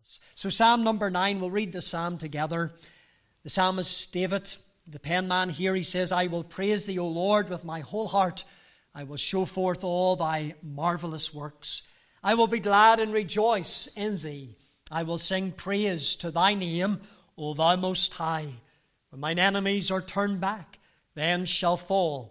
us. So Psalm number 9, we'll read the psalm together. The psalmist David, the penman here, he says, I will praise thee, O Lord, with my whole heart. I will show forth all thy marvelous works. I will be glad and rejoice in thee. I will sing praise to thy name, O thou most high. When mine enemies are turned back, then they shall fall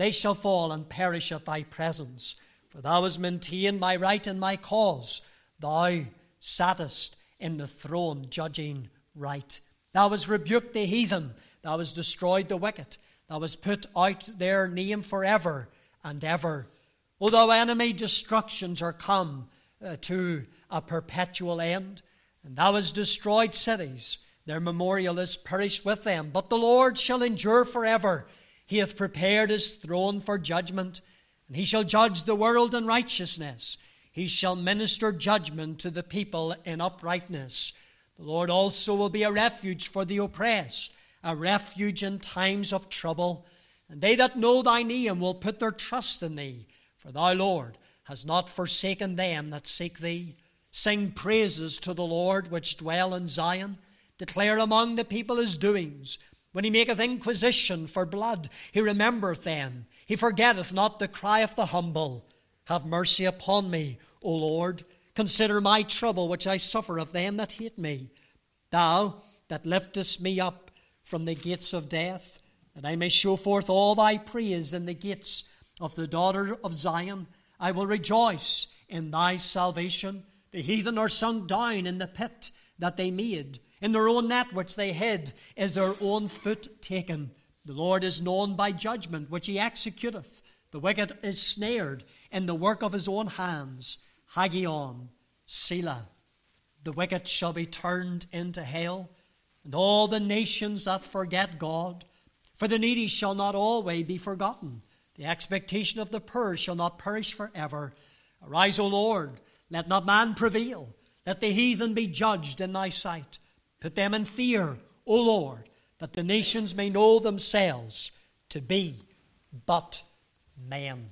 and perish at thy presence. For thou hast maintained my right and my cause. Thou sattest in the throne, judging right. Thou hast rebuked the heathen. Thou hast destroyed the wicked. Thou hast put out their name forever and ever. O thou enemy, destructions are come to a perpetual end. And thou hast destroyed cities. Their memorial is perished with them. But the Lord shall endure forever. He hath prepared his throne for judgment, and he shall judge the world in righteousness. He shall minister judgment to the people in uprightness. The Lord also will be a refuge for the oppressed, a refuge in times of trouble. And they that know thy name will put their trust in thee. For thou, Lord, hast not forsaken them that seek thee. Sing praises to the Lord which dwell in Zion. Declare among the people his doings. When he maketh inquisition for blood, he remembereth them. He forgetteth not the cry of the humble. Have mercy upon me, O Lord. Consider my trouble which I suffer of them that hate me. Thou that liftest me up from the gates of death, that I may show forth all thy praise in the gates of the daughter of Zion. I will rejoice in thy salvation. The heathen are sunk down in the pit that they made. In their own net which they hid is their own foot taken. The Lord is known by judgment which he executeth. The wicked is snared in the work of his own hands. Hagion, Selah. The wicked shall be turned into hell, and all the nations that forget God. For the needy shall not always be forgotten. The expectation of the poor shall not perish forever. Arise, O Lord, let not man prevail. Let the heathen be judged in thy sight. Put them in fear, O Lord, that the nations may know themselves to be but men.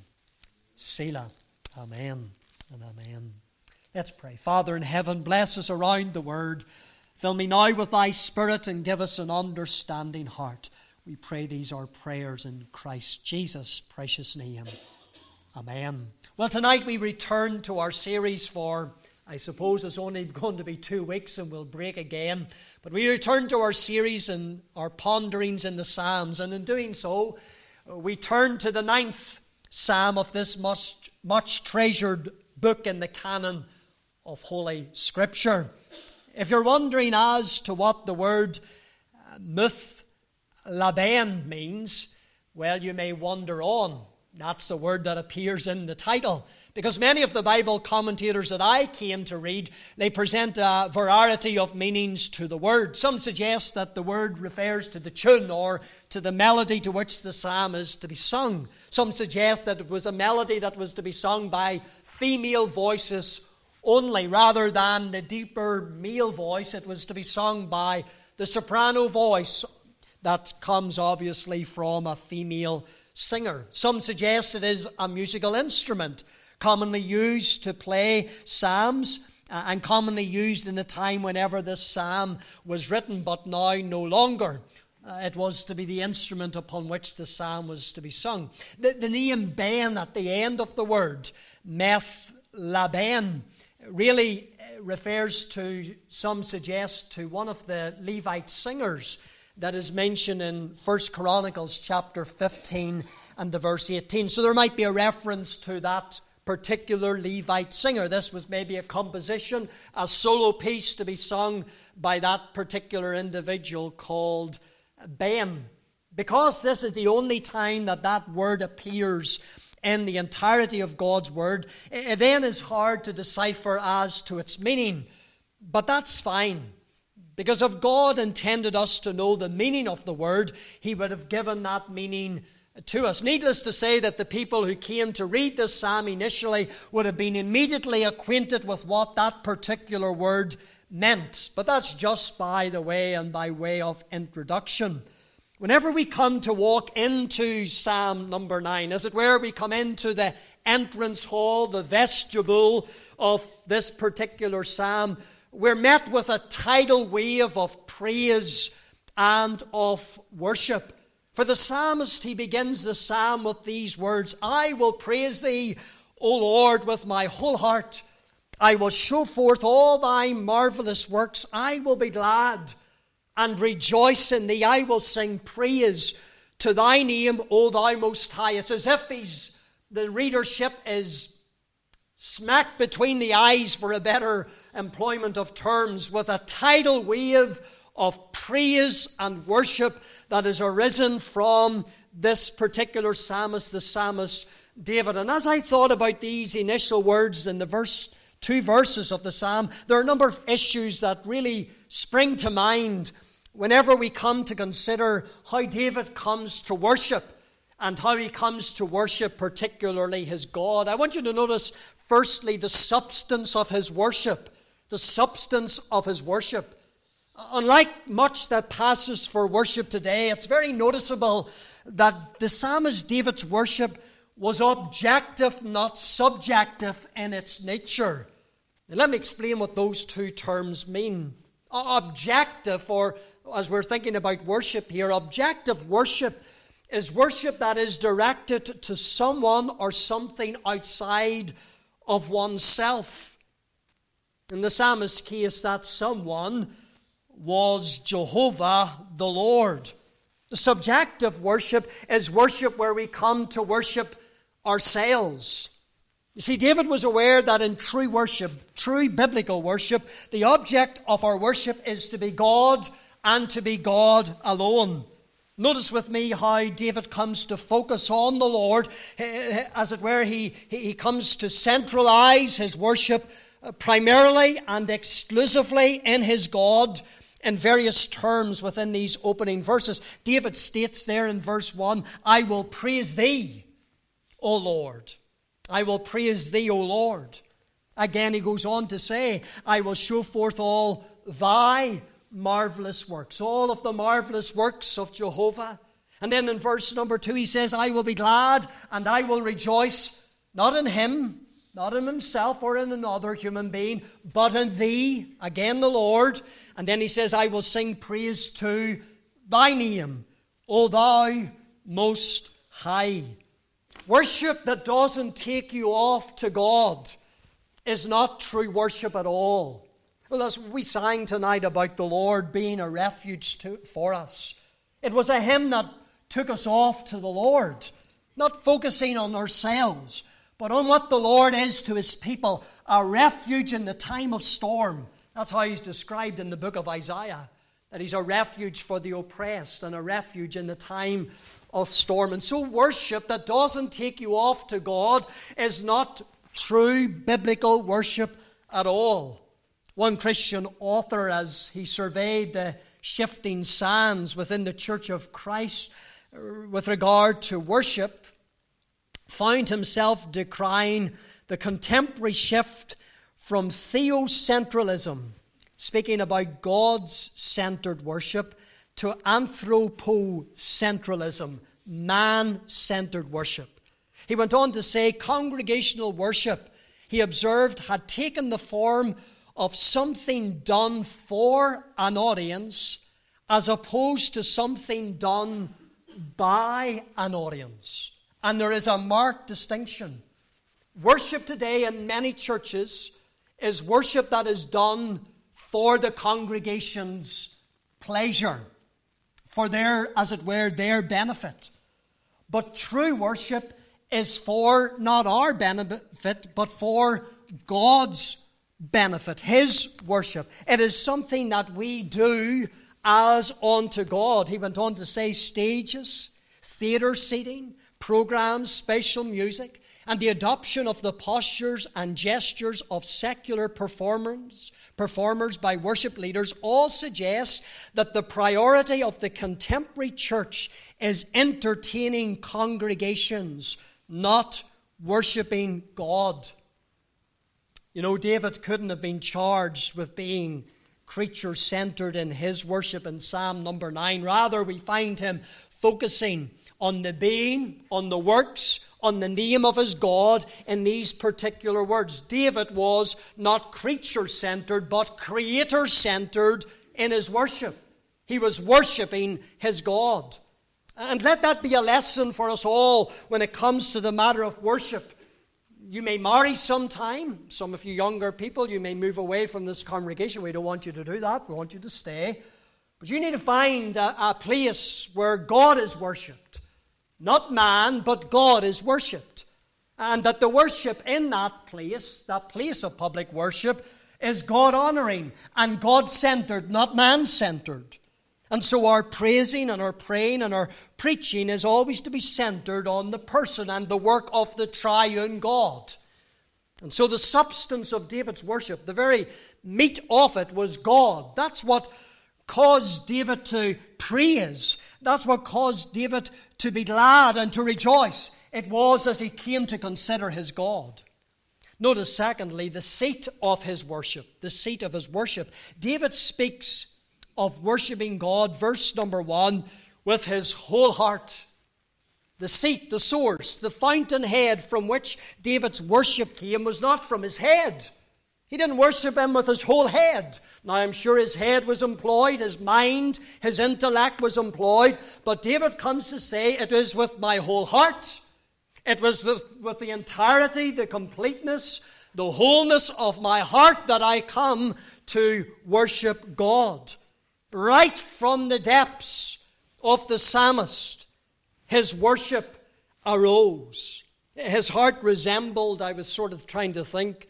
Selah. Amen and amen. Let's pray. Father in heaven, bless us around the word. Fill me now with thy Spirit and give us an understanding heart. We pray these our prayers in Christ Jesus' precious name. Amen. Well, tonight we return to our series for, I suppose it's only going to be 2 weeks and we'll break again. But we return to our series and our ponderings in the Psalms. And in doing so, we turn to the 9th Psalm of this much treasured book in the canon of Holy Scripture. If you're wondering as to what the word Laban means, well, you may wander on. That's the word that appears in the title. Because many of the Bible commentators that I came to read, they present a variety of meanings to the word. Some suggest that the word refers to the tune or to the melody to which the psalm is to be sung. Some suggest that it was a melody that was to be sung by female voices only, rather than the deeper male voice. It was to be sung by the soprano voice that comes obviously from a female singer. Some suggest it is a musical instrument commonly used to play psalms and commonly used in the time whenever this psalm was written, but now no longer. It was to be the instrument upon which the psalm was to be sung. The name Ben at the end of the word, Laban, really refers to, some suggest, to one of the Levite singers that is mentioned in 1 Chronicles chapter 15 and the verse 18. So there might be a reference to that particular Levite singer. This was maybe a composition, a solo piece to be sung by that particular individual called Ben. Because this is the only time that that word appears in the entirety of God's word, it then is hard to decipher as to its meaning. But that's fine. Because if God intended us to know the meaning of the word, he would have given that meaning to us. Needless to say that the people who came to read this psalm initially would have been immediately acquainted with what that particular word meant. But that's just by the way and by way of introduction. Whenever we come to walk into Psalm number 9, as it were, we come into the entrance hall, the vestibule of this particular psalm, we're met with a tidal wave of praise and of worship. For the psalmist, he begins the psalm with these words, I will praise thee, O Lord, with my whole heart. I will show forth all thy marvelous works. I will be glad and rejoice in thee. I will sing praise to thy name, O thou most high. It's as if the readership is smack between the eyes, for a better employment of terms, with a tidal wave of praise and worship that has arisen from this particular psalmist, the psalmist David. And as I thought about these initial words in the two verses of the psalm, there are a number of issues that really spring to mind whenever we come to consider how David comes to worship and how he comes to worship particularly his God. I want you to notice, firstly, the substance of his worship. The substance of his worship. Unlike much that passes for worship today, it's very noticeable that the psalmist David's worship was objective, not subjective in its nature. Now, let me explain what those two terms mean. Objective, or as we're thinking about worship here, objective worship is worship that is directed to someone or something outside of oneself. In the psalmist's case, that someone was Jehovah the Lord. Subjective worship is worship where we come to worship ourselves. You see, David was aware that in true worship, true biblical worship, the object of our worship is to be God and to be God alone. Notice with me how David comes to focus on the Lord. As it were, he comes to centralize his worship primarily and exclusively in his God in various terms within these opening verses. David states there in verse 1, I will praise thee, O Lord. I will praise thee, O Lord. Again, he goes on to say, I will show forth all thy marvelous works, all of the marvelous works of Jehovah. And then in verse number 2, he says, I will be glad and I will rejoice, not in him, not in himself or in another human being, but in thee, again the Lord. And then he says, I will sing praise to thy name, O thou most high. Worship that doesn't take you off to God is not true worship at all. Well, as we sang tonight about the Lord being a refuge for us, it was a hymn that took us off to the Lord, not focusing on ourselves, but on what the Lord is to his people, a refuge in the time of storm. That's how he's described in the book of Isaiah, that he's a refuge for the oppressed and a refuge in the time of storm. And so worship that doesn't take you off to God is not true biblical worship at all. One Christian author, as he surveyed the shifting sands within the Church of Christ with regard to worship, found himself decrying the contemporary shift from theocentralism, speaking about God's centered worship, to anthropocentralism, man-centered worship. He went on to say congregational worship, he observed, had taken the form of something done for an audience as opposed to something done by an audience. And there is a marked distinction. Worship today in many churches is worship that is done for the congregation's pleasure, for their, as it were, their benefit. But true worship is for not our benefit, but for God's benefit, his worship. It is something that we do as unto God. He went on to say stages, theatre seating, programs, special music, and the adoption of the postures and gestures of secular performers by worship leaders all suggest that the priority of the contemporary church is entertaining congregations, not worshipping God. You know, David couldn't have been charged with being creature-centered in his worship in Psalm number 9. Rather, we find him focusing on the being, on the works on the name of his God in these particular words. David was not creature-centered, but creator-centered in his worship. He was worshipping his God. And let that be a lesson for us all when it comes to the matter of worship. You may marry sometime. Some of you younger people, you may move away from this congregation. We don't want you to do that. We want you to stay. But you need to find a place where God is worshipped. Not man, but God is worshipped. And that the worship in that place of public worship, is God-honoring and God-centered, not man-centered. And so our praising and our praying and our preaching is always to be centered on the person and the work of the triune God. And so the substance of David's worship, the very meat of it, was God. That's what caused David to praise. That's what caused David to be glad and to rejoice. It was as he came to consider his God. Notice, secondly, the seat of his worship. The seat of his worship. David speaks of worshipping God, verse number 1, with his whole heart. The seat, the source, the fountainhead from which David's worship came was not from his head. He didn't worship him with his whole head. Now, I'm sure his head was employed, his mind, his intellect was employed, but David comes to say, it is with my whole heart. It was with the entirety, the completeness, the wholeness of my heart that I come to worship God. Right from the depths of the psalmist, his worship arose. His heart resembled, I was sort of trying to think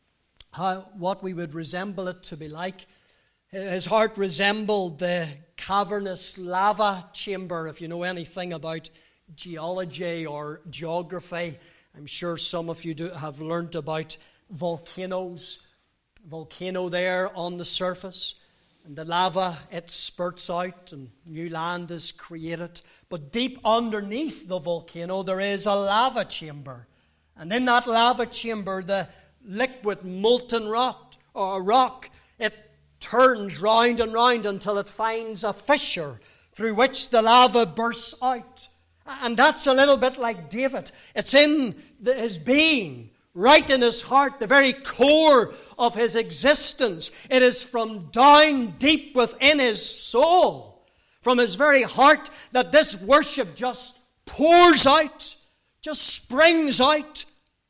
what we would resemble it to be like. His heart resembled the cavernous lava chamber. If you know anything about geology or geography, I'm sure some of you have learnt about volcanoes. Volcano there on the surface. And the lava, it spurts out and new land is created. But deep underneath the volcano, there is a lava chamber. And in that lava chamber, the liquid molten rock, it turns round and round until it finds a fissure through which the lava bursts out. And that's a little bit like David. It's in his being. Right in his heart, the very core of his existence. It is from down deep within his soul, from his very heart, that this worship just pours out, just springs out.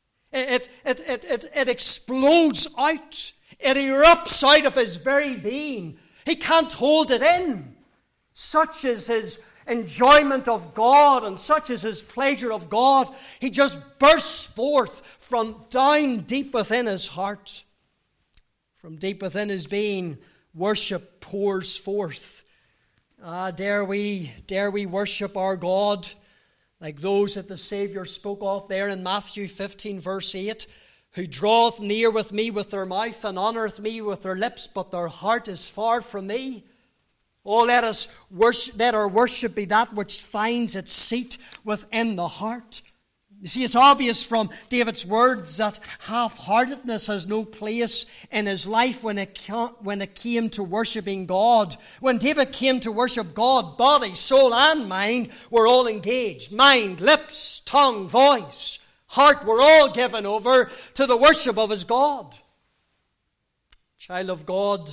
It explodes out. It erupts out of his very being. He can't hold it in. Such is his enjoyment of God, and such is his pleasure of God. He just bursts forth from down deep within his heart. From deep within his being, worship pours forth. Dare we worship our God like those that the Saviour spoke of there in Matthew 15 verse 8, who draweth near with me with their mouth and honoureth me with their lips, but their heart is far from me. Oh, let our worship be that which finds its seat within the heart. You see, it's obvious from David's words that half-heartedness has no place in his life when it came to worshipping God. When David came to worship God, body, soul, and mind were all engaged. Mind, lips, tongue, voice, heart were all given over to the worship of his God. Child of God,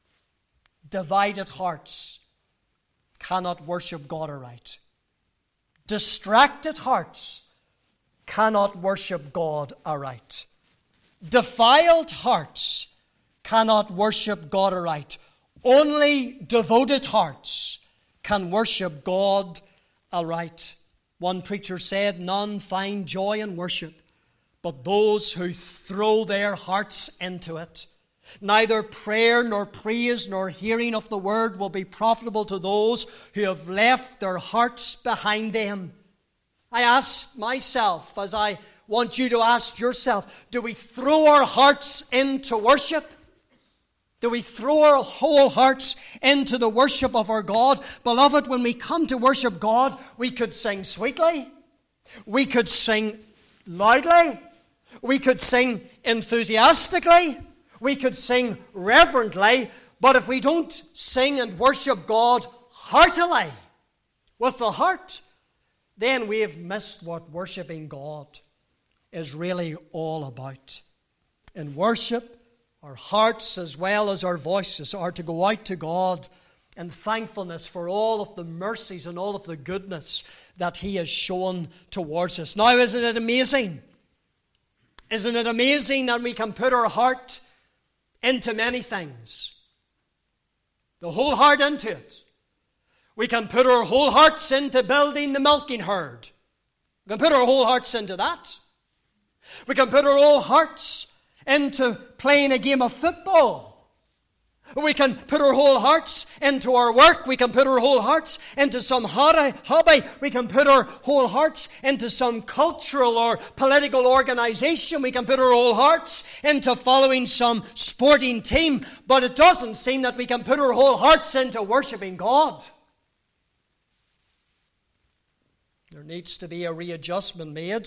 divided hearts cannot worship God aright. Distracted hearts cannot worship God aright. Defiled hearts cannot worship God aright. Only devoted hearts can worship God aright. One preacher said, none find joy in worship but those who throw their hearts into it. Neither prayer nor praise nor hearing of the word will be profitable to those who have left their hearts behind them. I ask myself, as I want you to ask yourself, do we throw our hearts into worship? Do we throw our whole hearts into the worship of our God? Beloved, when we come to worship God, we could sing sweetly. We could sing loudly. We could sing enthusiastically. We could sing reverently, but if we don't sing and worship God heartily, with the heart, then we have missed what worshiping God is really all about. In worship, our hearts as well as our voices are to go out to God in thankfulness for all of the mercies and all of the goodness that He has shown towards us. Now, isn't it amazing? Isn't it amazing that we can put our heart into many things? The whole heart into it. We can put our whole hearts into building the milking herd. We can put our whole hearts into that. We can put our whole hearts into playing a game of football. We can put our whole hearts into our work. We can put our whole hearts into some hobby. We can put our whole hearts into some cultural or political organization. We can put our whole hearts into following some sporting team. But it doesn't seem that we can put our whole hearts into worshiping God. There needs to be a readjustment made.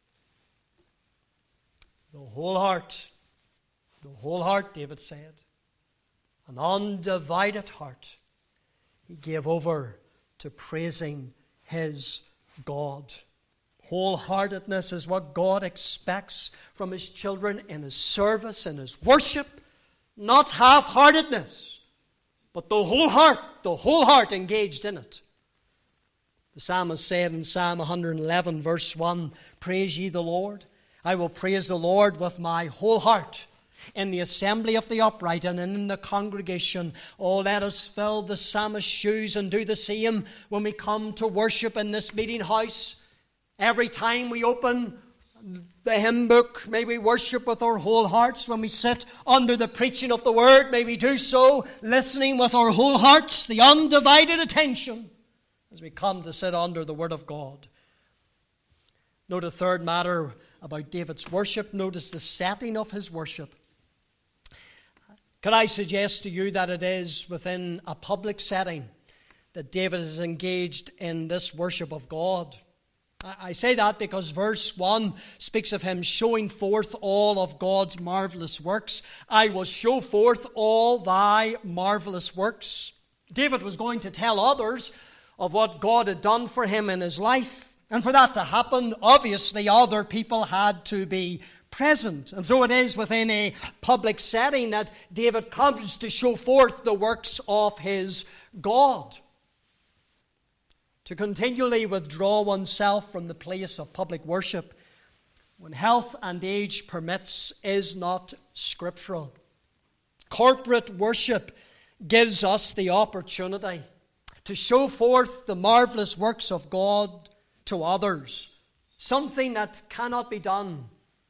The whole heart, David said. An undivided heart he gave over to praising his God. Wholeheartedness is what God expects from His children in His service, in His worship. Not half-heartedness, but the whole heart engaged in it. The psalmist said in Psalm 111, verse 1, "Praise ye the Lord. I will praise the Lord with my whole heart. In the assembly of the upright and in the congregation, oh, let us fill the psalmist's shoes and do the same when we come to worship in this meeting house. Every time we open the hymn book, may we worship with our whole hearts. When we sit under the preaching of the Word, may we do so listening with our whole hearts, the undivided attention, as we come to sit under the Word of God." Note a third matter about David's worship. Notice the setting of his worship. Could I suggest to you that it is within a public setting that David is engaged in this worship of God? I say that because verse 1 speaks of him showing forth all of God's marvelous works. "I will show forth all thy marvelous works." David was going to tell others of what God had done for him in his life. And for that to happen, obviously other people had to be present. And so it is within a public setting that David comes to show forth the works of his God. To continually withdraw oneself from the place of public worship when health and age permits is not scriptural. Corporate worship gives us the opportunity to show forth the marvelous works of God to others. Something that cannot be done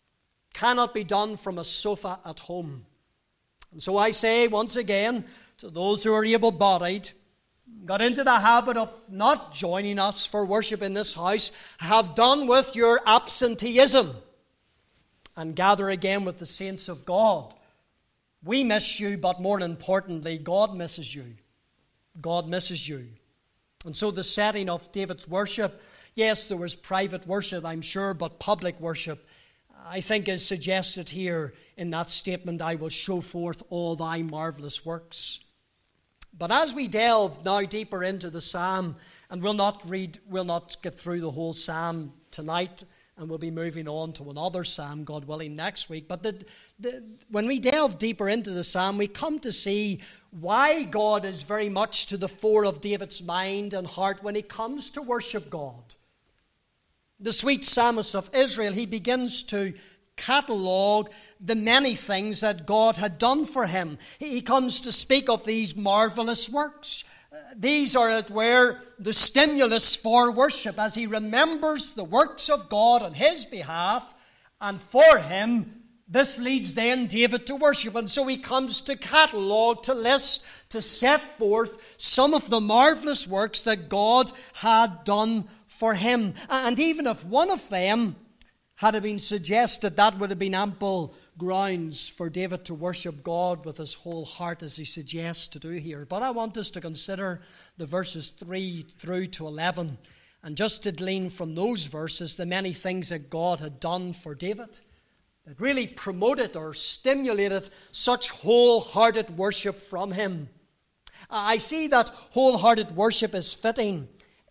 from a sofa at home. And so I say once again to those who are able-bodied, got into the habit of not joining us for worship in this house, have done with your absenteeism and gather again with the saints of God. We miss you, but more importantly, God misses you. God misses you. And so the setting of David's worship, yes, there was private worship, I'm sure, but public worship, I think, is suggested here in that statement, "I will show forth all thy marvelous works." But as we delve now deeper into the psalm, and we'll not get through the whole psalm tonight, and we'll be moving on to another psalm, God willing, next week. But when we delve deeper into the psalm, we come to see why God is very much to the fore of David's mind and heart when he comes to worship God. The sweet psalmist of Israel, he begins to catalogue the many things that God had done for him. He comes to speak of these marvelous works. These are, as it were, the stimulus for worship as he remembers the works of God on his behalf, and for him, this leads then David to worship. And so he comes to catalogue, to list, to set forth some of the marvelous works that God had done for him. And even if one of them had been suggested, that would have been ample grounds for David to worship God with his whole heart, as he suggests to do here. But I want us to consider the verses 3 through to 11, and just to glean from those verses the many things that God had done for David that really promoted or stimulated such wholehearted worship from him. I see that wholehearted worship is fitting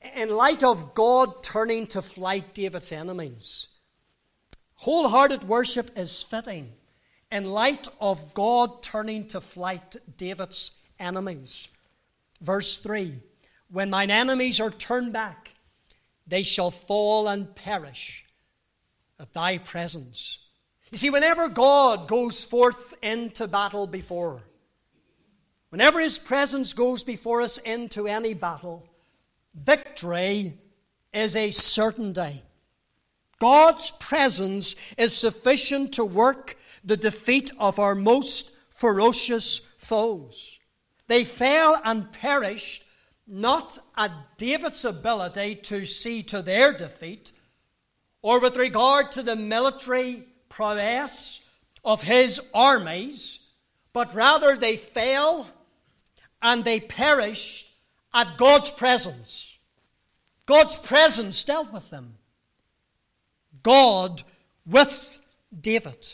in light of God turning to flight David's enemies, wholehearted worship is fitting in light of God turning to flight David's enemies. Verse 3, when mine enemies are turned back, they shall fall and perish at thy presence. You see, whenever God goes forth into battle before, whenever his presence goes before us into any battle, victory is a certainty. God's presence is sufficient to work the defeat of our most ferocious foes. They fell and perished not at David's ability to see to their defeat, or with regard to the military prowess of his armies, but rather they fell and they perished at God's presence. God's presence dealt with them. God with David.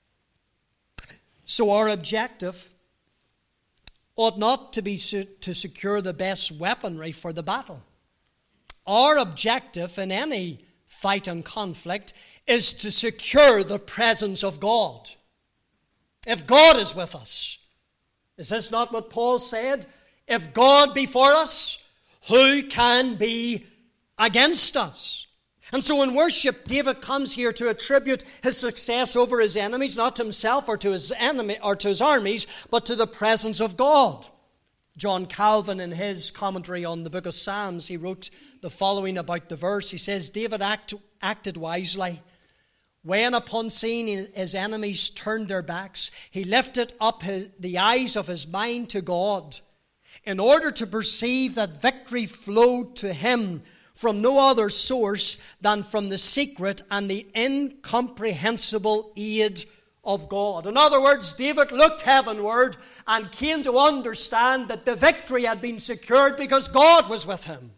So our objective ought not to be to secure the best weaponry for the battle. Our objective in any fight and conflict is to secure the presence of God. If God is with us, is this not what Paul said? If God be for us, who can be against us? And so in worship, David comes here to attribute his success over his enemies, not to himself or to his enemy or to his armies, but to the presence of God. John Calvin, in his commentary on the book of Psalms, he wrote the following about the verse. He says, David acted wisely. When upon seeing his enemies turned their backs, he lifted up the eyes of his mind to God, in order to perceive that victory flowed to him from no other source than from the secret and the incomprehensible aid of God. In other words, David looked heavenward and came to understand that the victory had been secured because God was with him.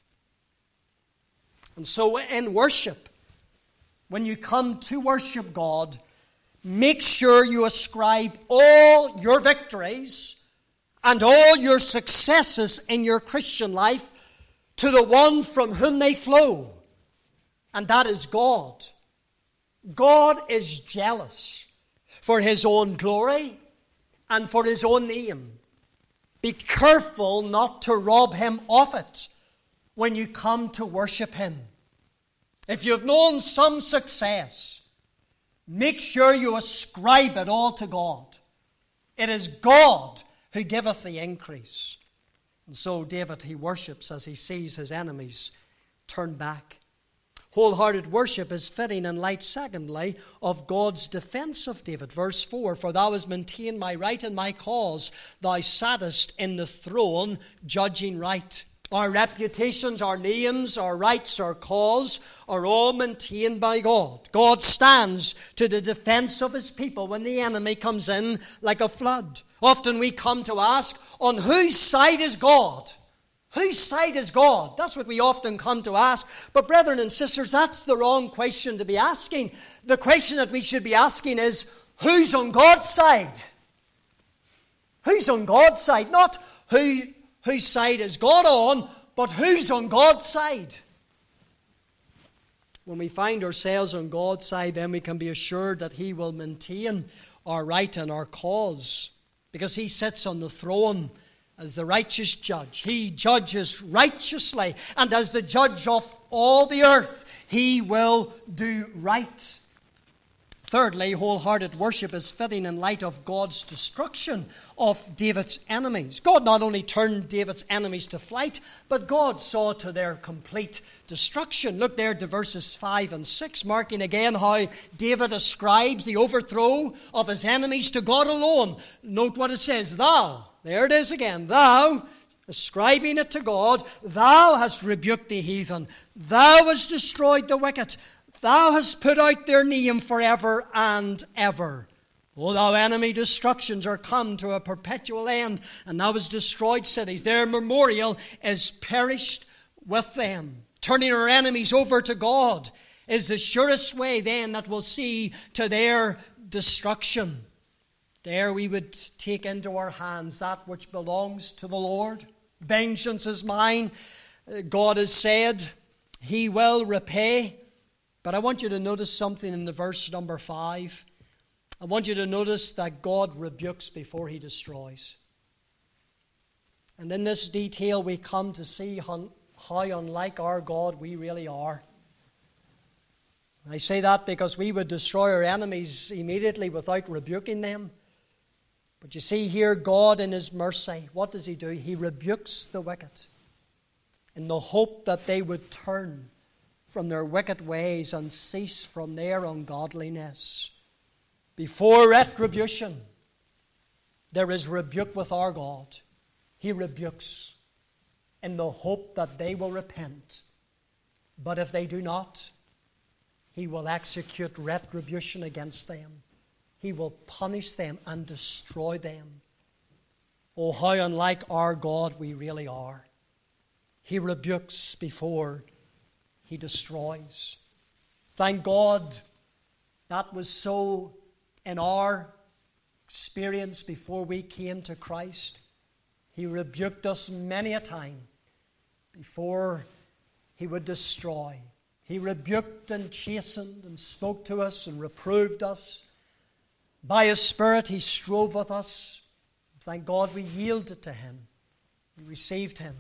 And so in worship, when you come to worship God, make sure you ascribe all your victories and all your successes in your Christian life to the one from whom they flow, and that is God. God is jealous for his own glory and for his own name. Be careful not to rob him of it when you come to worship him. If you've known some success, make sure you ascribe it all to God. It is God who giveth the increase. And so David, he worships as he sees his enemies turn back. Wholehearted worship is fitting in light, secondly, of God's defense of David. Verse 4, for thou hast maintained my right and my cause. Thou sattest in the throne, judging right. Our reputations, our names, our rights, our cause are all maintained by God. God stands to the defense of his people when the enemy comes in like a flood. Often we come to ask, on whose side is God? Whose side is God? That's what we often come to ask. But brethren and sisters, that's the wrong question to be asking. The question that we should be asking is, who's on God's side? Who's on God's side? Not whose side is God on, but who's on God's side? When we find ourselves on God's side, then we can be assured that he will maintain our right and our cause, because he sits on the throne as the righteous judge. He judges righteously, and as the judge of all the earth, he will do right. Thirdly, wholehearted worship is fitting in light of God's destruction of David's enemies. God not only turned David's enemies to flight, but God saw to their complete destruction. Look there to verses 5 and 6, marking again how David ascribes the overthrow of his enemies to God alone. Note what it says, thou, there it is again, thou, ascribing it to God, thou hast rebuked the heathen, thou hast destroyed the wicked, thou hast put out their name forever and ever. O thou enemy, destructions are come to a perpetual end, and thou hast destroyed cities. Their memorial is perished with them. Turning our enemies over to God is the surest way then that will see to their destruction. There we would take into our hands that which belongs to the Lord. Vengeance is mine, God has said He will repay. But I want you to notice something in the verse number 5. I want you to notice that God rebukes before He destroys. And in this detail we come to see how unlike our God we really are. I say that because we would destroy our enemies immediately without rebuking them. But you see here, God in His mercy, what does He do? He rebukes the wicked in the hope that they would turn from their wicked ways and cease from their ungodliness. Before retribution, there is rebuke with our God. He rebukes in the hope that they will repent. But if they do not, He will execute retribution against them. He will punish them and destroy them. Oh, how unlike our God we really are. He rebukes before He destroys. Thank God that was so in our experience before we came to Christ. He rebuked us many a time before He would destroy. He rebuked and chastened and spoke to us and reproved us. By His Spirit He strove with us. Thank God we yielded to Him. We received Him.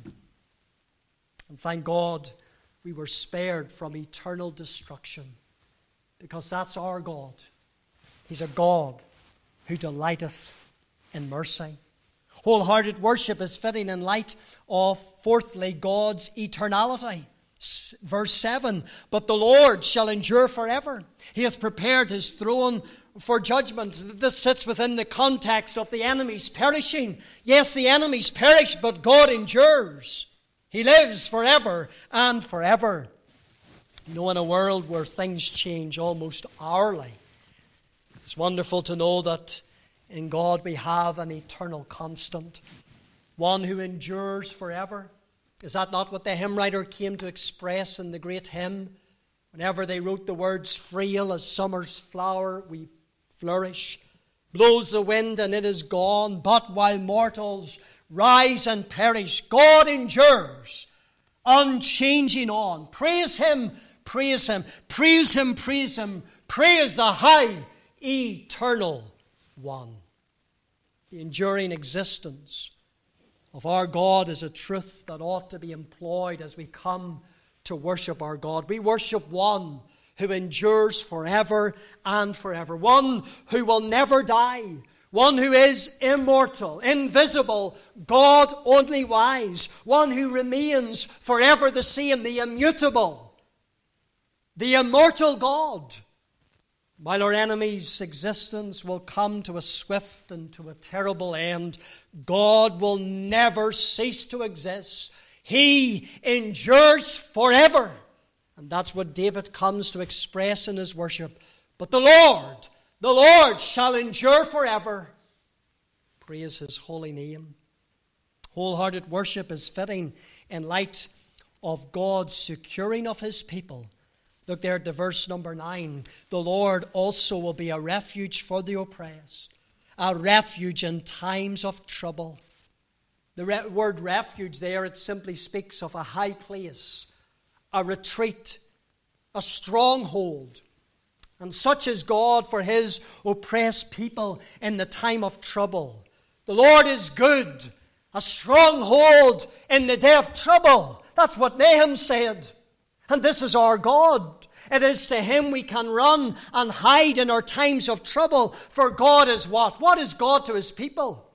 And thank God we were spared from eternal destruction, because that's our God. He's a God who delighteth in mercy. Wholehearted worship is fitting in light of, fourthly, God's eternality. Verse 7, but the Lord shall endure forever. He hath prepared His throne for judgment. This sits within the context of the enemies perishing. Yes, the enemies perish, but God endures. He lives forever and forever. You know, in a world where things change almost hourly, it's wonderful to know that in God we have an eternal constant, one who endures forever. Is that not what the hymn writer came to express in the great hymn? Whenever they wrote the words, frail as summer's flower we flourish, blows the wind and it is gone, but while mortals rise and perish, God endures, unchanging on. Praise Him, praise Him, praise Him, praise Him, praise the high, eternal one. The enduring existence of our God is a truth that ought to be employed as we come to worship our God. We worship one who endures forever and forever, one who will never die, one who is immortal, invisible, God only wise, one who remains forever the same, the immutable, the immortal God. While our enemy's existence will come to a swift and to a terrible end, God will never cease to exist. He endures forever. And that's what David comes to express in his worship. But the Lord shall endure forever. Praise His holy name. Wholehearted worship is fitting in light of God's securing of His people. Look there at the verse number 9. The Lord also will be a refuge for the oppressed, a refuge in times of trouble. The word refuge there, it simply speaks of a high place, a retreat, a stronghold. And such is God for His oppressed people in the time of trouble. The Lord is good, a stronghold in the day of trouble. That's what Nahum said. And this is our God. It is to Him we can run and hide in our times of trouble. For God is what? What is God to His people?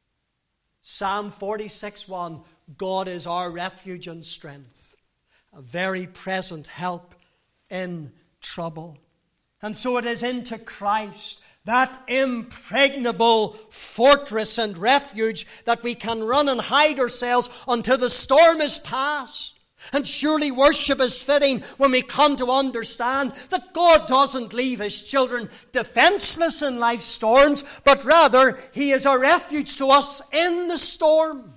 Psalm 46:1, God is our refuge and strength, a very present help in trouble. And so it is into Christ, that impregnable fortress and refuge, that we can run and hide ourselves until the storm is past. And surely worship is fitting when we come to understand that God doesn't leave His children defenseless in life's storms, but rather He is a refuge to us in the storm.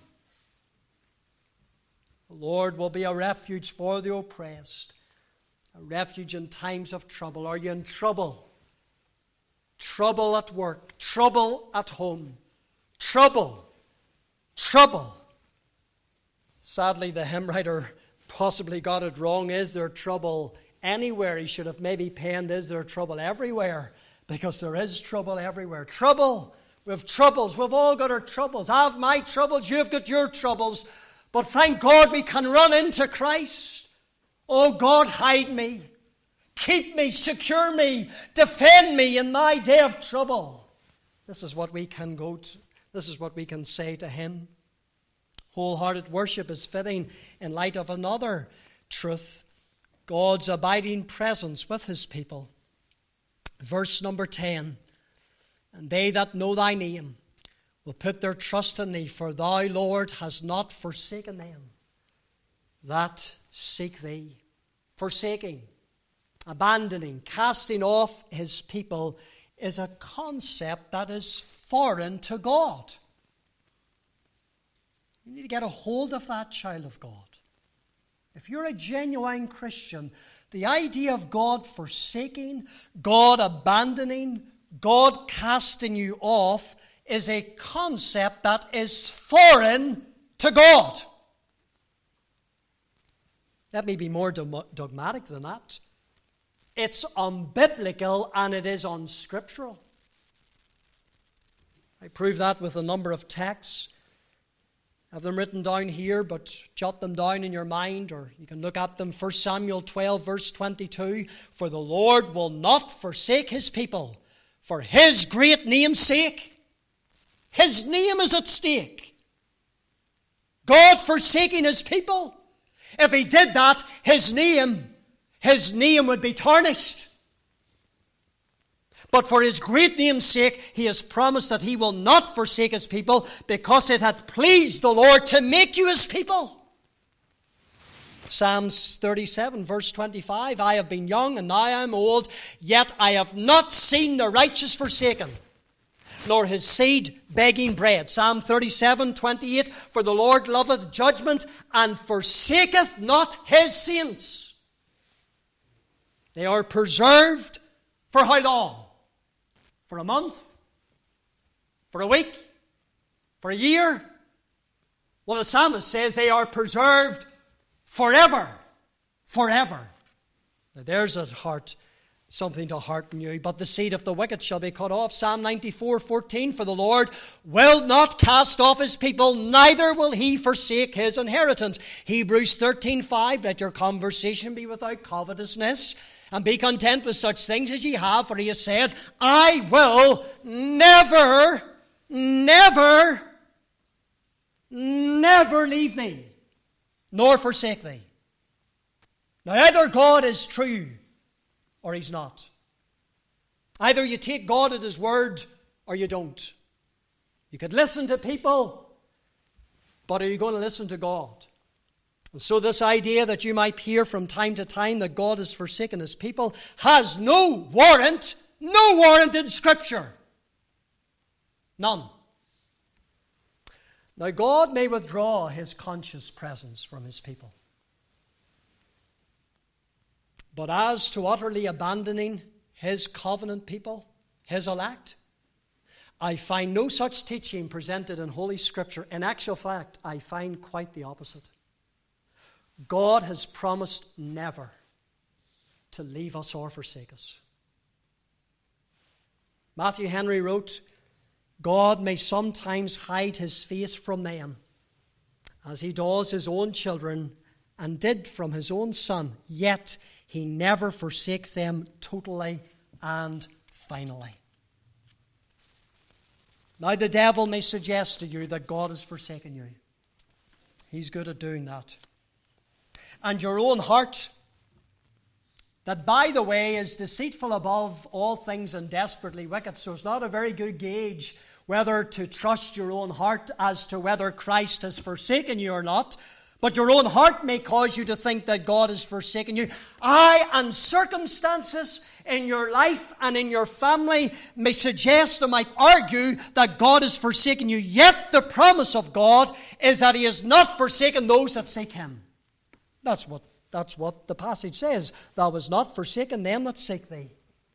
The Lord will be a refuge for the oppressed, a refuge in times of trouble. Are you in trouble? Trouble at work, trouble at home, trouble. Sadly, the hymn writer possibly got it wrong. Is there trouble anywhere? He should have maybe penned, is there trouble everywhere? Because there is trouble everywhere. Trouble. We have troubles. We've all got our troubles. I have my troubles. You've got your troubles. But thank God we can run into Christ. Oh God, hide me. Keep me. Secure me. Defend me in my day of trouble. This is what we can go to. This is what we can say to Him. Wholehearted worship is fitting in light of another truth. God's abiding presence with His people. Verse number 10. And they that know thy name will put their trust in thee, for thou, Lord, hast not forsaken them that seek thee. Forsaking, abandoning, casting off His people is a concept that is foreign to God. You need to get a hold of that, child of God. If you're a genuine Christian, the idea of God forsaking, God abandoning, God casting you off is a concept that is foreign to God. Let me be more dogmatic than that. It's unbiblical and it is unscriptural. I prove that with a number of texts. I have them written down here, but jot them down in your mind, or you can look at them. 1 Samuel 12, verse 22. For the Lord will not forsake His people for His great name's sake. His name is at stake. God forsaking His people. If He did that, His name would be tarnished. But for His great name's sake, He has promised that He will not forsake His people, because it hath pleased the Lord to make you His people. Psalms 37, verse 25. I have been young, and now I am old, yet I have not seen the righteous forsaken, nor his seed begging bread. Psalm 37, 28. For the Lord loveth judgment, and forsaketh not His saints. They are preserved for how long? For a month? For a week? For a year? Well, the psalmist says they are preserved forever. Forever. Now there's a heart, something to hearten you. But the seed of the wicked shall be cut off. Psalm 94, 14. For the Lord will not cast off His people, neither will He forsake His inheritance. Hebrews 13, 5. Let your conversation be without covetousness, and be content with such things as ye have, for He has said, I will never, never, never leave thee, nor forsake thee. Now either God is true, or He's not. Either you take God at His word, or you don't. You could listen to people, but are you going to listen to God? And so this idea that you might hear from time to time that God has forsaken His people has no warrant in Scripture. None. Now God may withdraw His conscious presence from His people. But as to utterly abandoning His covenant people, His elect, I find no such teaching presented in Holy Scripture. In actual fact, I find quite the opposite. God has promised never to leave us or forsake us. Matthew Henry wrote, God may sometimes hide His face from them, as He does His own children and did from His own Son, yet He never forsakes them totally and finally. Now the devil may suggest to you that God has forsaken you. He's good at doing that. And your own heart, that by the way is deceitful above all things and desperately wicked. So it's not a very good gauge whether to trust your own heart as to whether Christ has forsaken you or not. But your own heart may cause you to think that God has forsaken you. And circumstances in your life and in your family may suggest or might argue that God has forsaken you. Yet the promise of God is that He has not forsaken those that seek Him. That's what the passage says. Thou hast not forsaken them that seek Thee.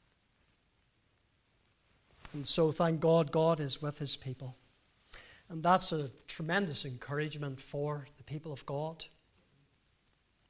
And so thank God, God is with His people. And that's a tremendous encouragement for the people of God.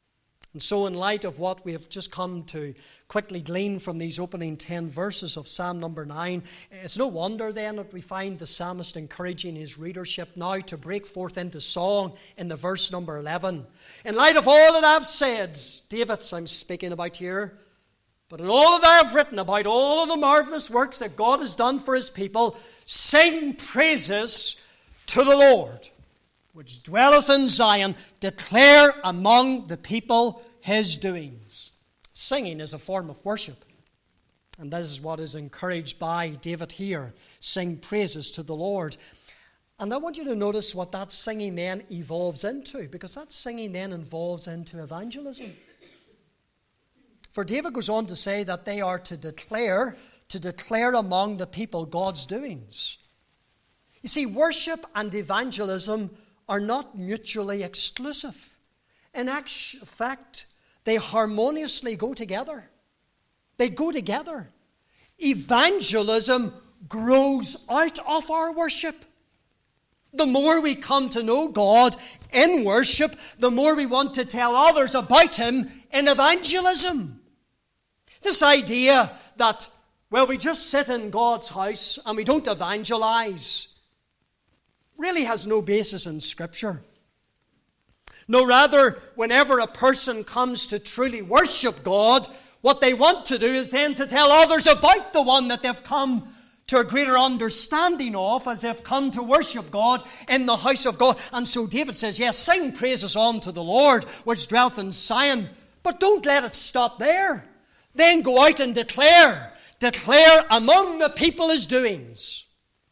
And so in light of what we have just come to quickly glean from these opening 10 verses of Psalm number 9, it's no wonder then that we find the psalmist encouraging his readership now to break forth into song in the verse number 11. In light of all that I've said, David, I'm speaking about here, but in all that I have written about all of the marvelous works that God has done for his people, sing praises to the Lord, which dwelleth in Zion, declare among the people his doings. Singing is a form of worship. And this is what is encouraged by David here. Sing praises to the Lord. And I want you to notice what that singing then evolves into, because that singing then evolves into evangelism. For David goes on to say that they are to declare among the people God's doings. You see, worship and evangelism are not mutually exclusive. In fact, they harmoniously go together. They go together. Evangelism grows out of our worship. The more we come to know God in worship, the more we want to tell others about him in evangelism. This idea that, well, we just sit in God's house and we don't evangelize really has no basis in Scripture. No, rather, whenever a person comes to truly worship God, what they want to do is then to tell others about the one that they've come to a greater understanding of, as they've come to worship God in the house of God. And so David says, yes, sing praises unto the Lord, which dwelleth in Zion, but don't let it stop there. Then go out and declare among the people his doings.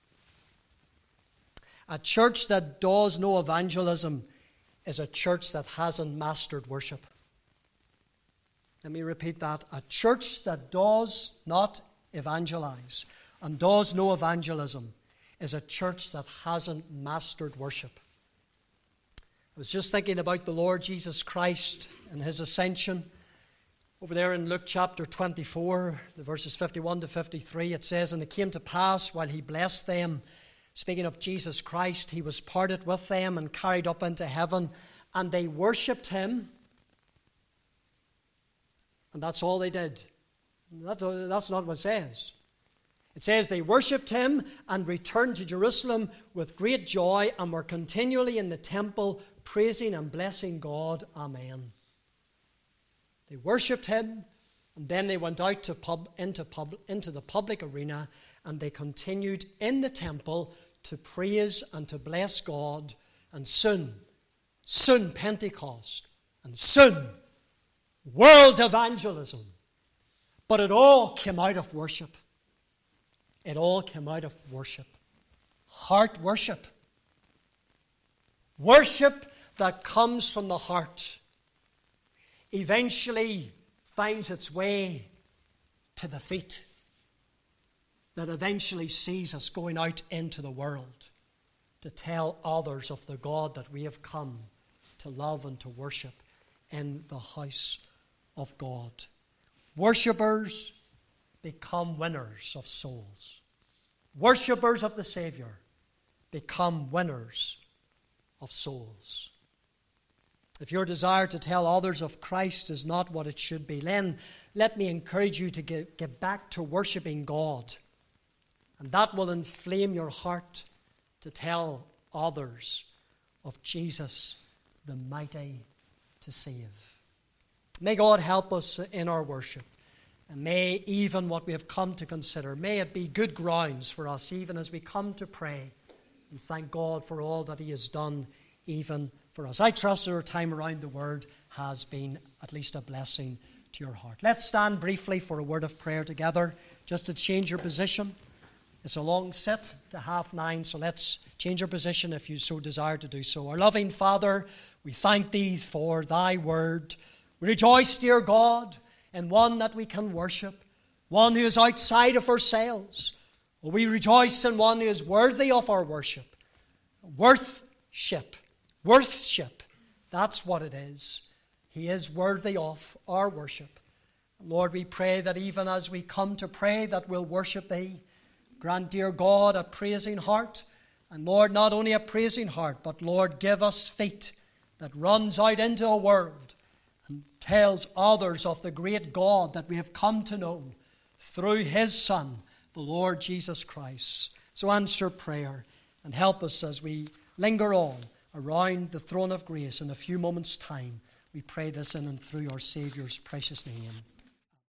A church that does no evangelism is a church that hasn't mastered worship. Let me repeat that. A church that does not evangelize and does no evangelism is a church that hasn't mastered worship. I was just thinking about the Lord Jesus Christ and his ascension. Over there in Luke chapter 24, the verses 51 to 53, it says, "And it came to pass, while he blessed them," speaking of Jesus Christ, "he was parted with them and carried up into heaven, and they worshipped him." And that's all they did. That's not what it says. It says they worshipped him and returned to Jerusalem with great joy and were continually in the temple praising and blessing God. Amen. They worshipped him, and then they went out into the public arena, and they continued in the temple to praise and to bless God. And soon Pentecost, and soon world evangelism. But it all came out of worship. It all came out of worship. Heart worship. Worship that comes from the heart eventually finds its way to the feet, that eventually sees us going out into the world to tell others of the God that we have come to love and to worship in the house of God. Worshippers become winners of souls. Worshippers of the Savior become winners of souls. If your desire to tell others of Christ is not what it should be, then let me encourage you to get back to worshiping God. And that will inflame your heart to tell others of Jesus, the mighty to save. May God help us in our worship. And may even what we have come to consider, may it be good grounds for us even as we come to pray and thank God for all that he has done even for us. I trust that our time around the Word has been at least a blessing to your heart. Let's stand briefly for a word of prayer together, just to change your position. It's a long sit to 9:30, so let's change your position if you so desire to do so. Our loving Father, we thank thee for thy word. We rejoice, dear God, in one that we can worship, one who is outside of ourselves. We rejoice in one who is worthy of our worship. Worthship. That's what it is. He is worthy of our worship. Lord, we pray that even as we come to pray that we'll worship thee. Grant, dear God, a praising heart. And Lord, not only a praising heart, but Lord, give us feet that runs out into a world and tells others of the great God that we have come to know through his Son, the Lord Jesus Christ. So answer prayer and help us as we linger on around the throne of grace in a few moments' time. We pray this in and through our Saviour's precious name.